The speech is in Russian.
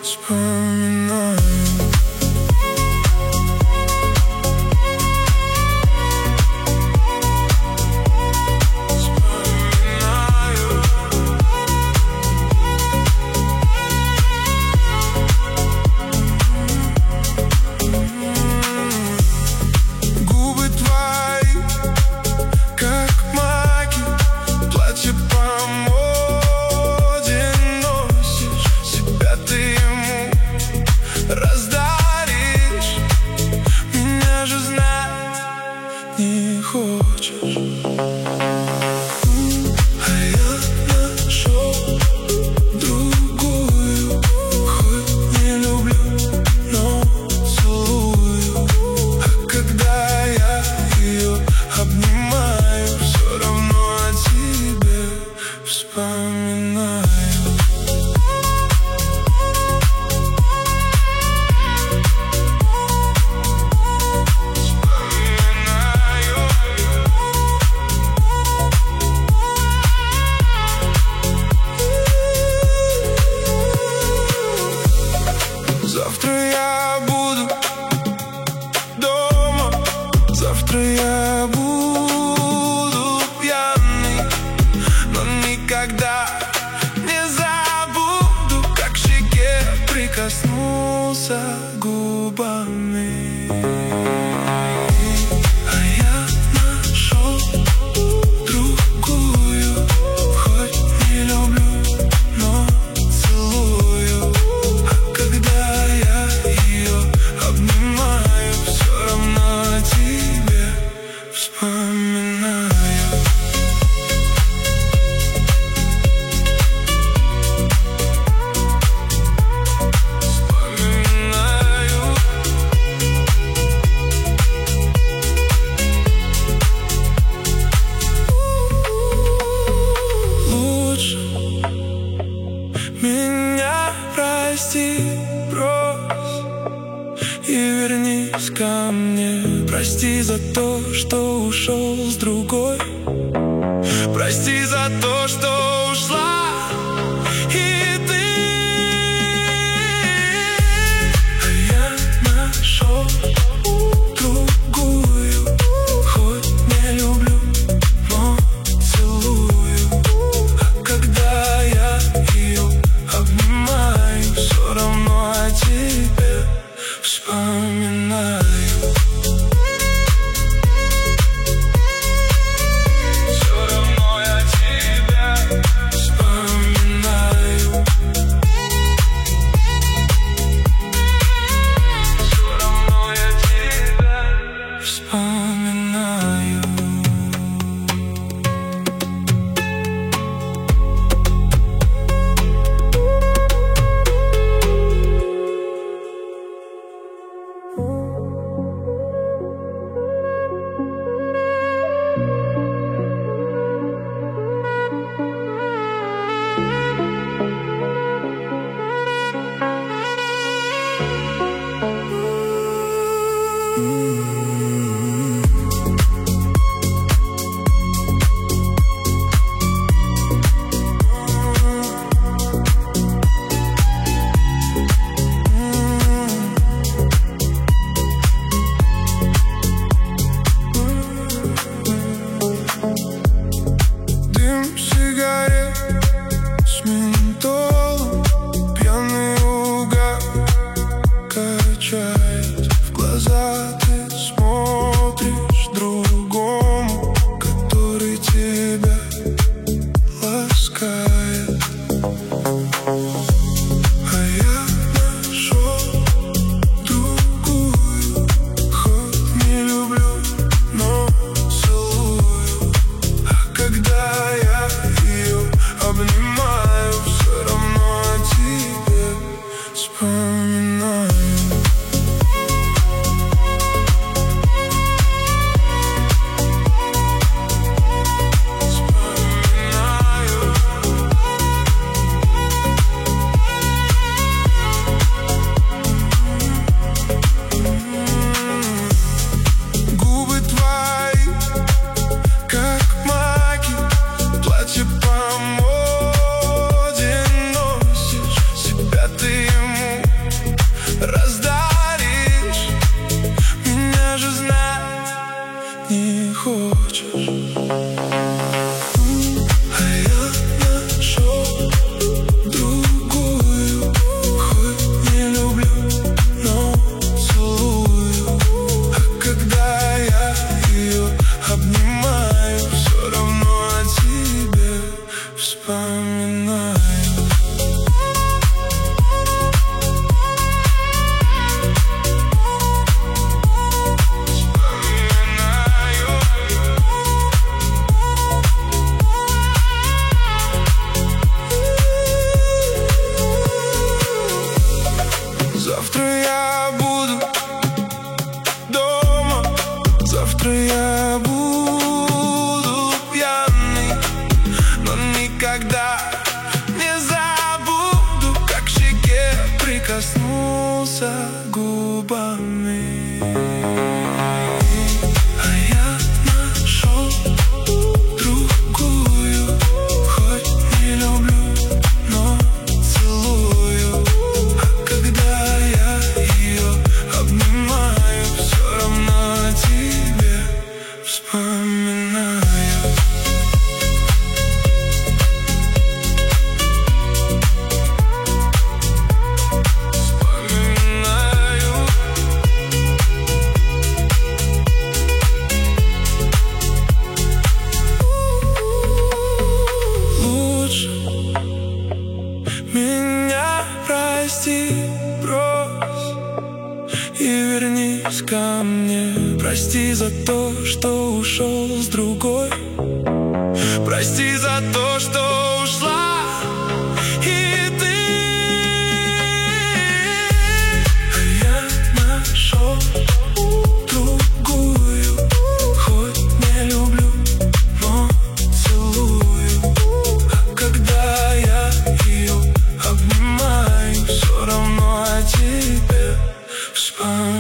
вспоминаю. Не хочешь, а я нашел другую. Хоть не люблю, но целую. А когда я ее обнимаю, все равно о тебе вспоминаю. Завтра я буду дома, завтра я буду пьяный, но никогда не забуду, как к щеке прикоснулся губами. А я нашел другую, хоть не люблю, но целую. А когда я ее обнимаю, все равно о тебе вспоминаю. Лучше меня прости, брось и вернись ко мне. Прости за то, что ушел с другой. Прости за то, что ушла и ты. А я нашел другую, хоть не люблю, но целую. А когда я ее обнимаю, все равно о тебе вспоминаю. Все равно я тебя вспоминаю. Все равно я тебя вспоминаю. Дым сигарет с ментолом, пьяный угар качает. В глаза ты смотришь другому, который тебя ласкает. А я нашел другую, хоть не люблю, но целую. А когда я ее обнимаю, все равно о тебе вспоминаю. Губы твои, как маки, платье по моде носишь. Себя ты ему Завтра я буду дома, завтра я буду пьяный, но никогда не забуду, как к щеке прикоснулся губами. А я нашел другую, хоть не люблю, но целую. А когда я ее обнимаю, все равно о тебе вспоминаю. Меня прости, брось и вернись ко мне. Прости за то, что ушел с другой. Прости за то, что ушла и ты. А я нашел другую, хоть не люблю, но целую. А когда я ее обнимаю, все равно о тебе вспоминаю.